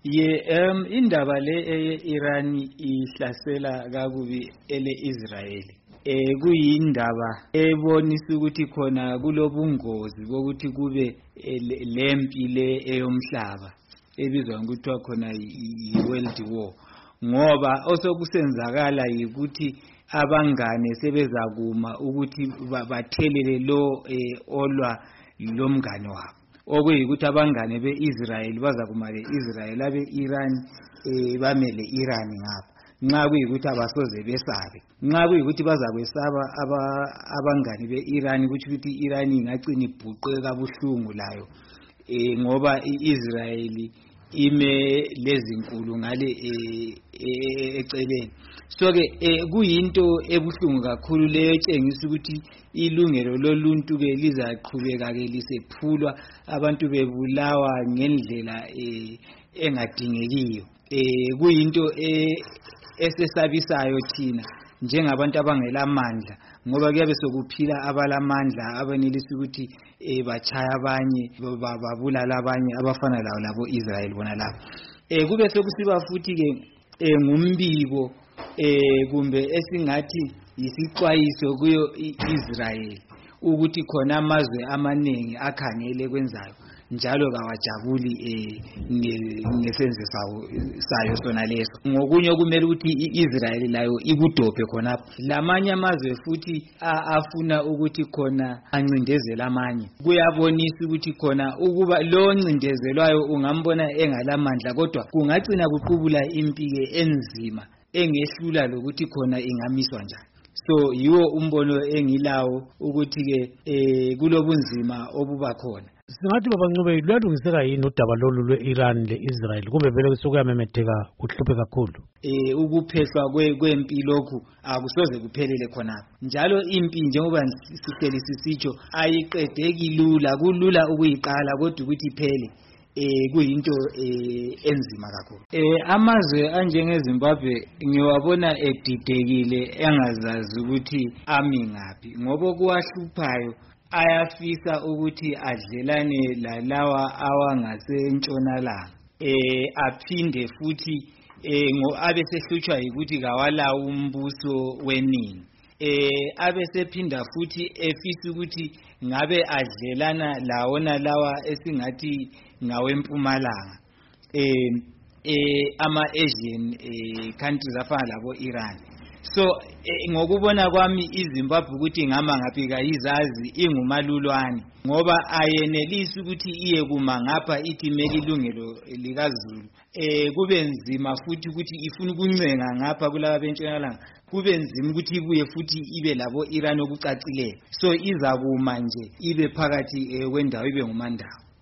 Indaba le e-Iran ihlasela kakubi ele-Israeli. Kuyindaba ebonisa ukuthi khona kulobungozi bokuthi kube lempi le eyomhlaba ebizwa ngokuthiwa khona i-World War, ngoba osokusenzakala yikuthi abangane sebezakuma ukuthi bathelele lo olwa lomngane wabo, okuyikuthi abangane be-Israel bazakuma le-Israel, abe-Iran bamele Iran ngapha. Nxa kuyikuthi abasoze besabe, nxa kuyikuthi bazakwesaba abangane be-Iran ukuthi i-Iran ingagcina ibhuqe kabuhlungu layo, ngoba i-Israel ime lezinkulu ngale eceleni. So ke kuyinto ebuhlungu kakhulu leyo etshengisa ukuthi ilungelo loluntu ke lizaqhubeka ke lisephulwa, abantu bebulawa ngendlela engadingekiyo. Kuyinto esesabisayo thina njengabantu abangelamandla, ngoba kuyabe sokuphila abalamandla abenelisa ukuthi bachaya abanye, babulala abanye abafana labo Israel bona labo. Kube sokusiba futhi ke ngumbiko kumbe esingathi yisixwayiso kuyo Israel ukuthi khona amazwe amaningi akhangele kwenzayo njalo kawajabuli ngesenzo sayo sona leso. Ngokunye kumele ukuthi iIsrael layo ikudophe khonapho. Lamanye amazwe futhi afuna ukuthi khona ancindezela amanye. Kuyabonisa ukuthi khona ukuba lo ncindezelwayo ungambona engalamandla, kodwa kungagcina kuqubula impike enzima engehlula lokuthi khona ingamiswa njani. So yiwo umbono engilawo ukuthi ke kulobunzima obuba khona. Singathi baba Ncube luyalungiseka yini udaba lolu lwe-Iran le-Israel, kumbe vele sokuyamemetheka kuhluphe kakhulu? Ukuphehlwa kwempi lokhu akusoze kuphelele khonapho. Njalo impi njengoba sihleli sisitsho ayiqedeki lula, kulula ukuyiqala kodwa ukuthi iphele kuyinto enzima kakhulu. Amazwe anjengeZimbabwe ngiwabona edidekile engazazi ukuthi ami ngaphi, ngoba kuwahluphayo ayafisa ukuthi adlelane lalawa awangasentshonalanga, aphinde futhi abe sehlutshwa yikuthi kawalawo umbuso weningi, abe sephinda futhi efisa ukuthi ngabe adlelana lawona lawa esingathi ngawempumalanga, ama-Asian countries afana labo Iran. So ngokubona kwami iZimbabwe ukuthi ngama ngaphi kayizazi ingumalulwane, ngoba ayenelisi ukuthi iye kuma ngapha ithi meli ilungelo likaZulu. Kube nzima futhi ukuthi ifuna ukuncenga ngapha kulaba bentshonalanga, kube nzima ukuthi ibuye futhi ibe labo Iran okucacileyo. So izakuma nje ibe phakathi kwendawo, ibe ngumandawo.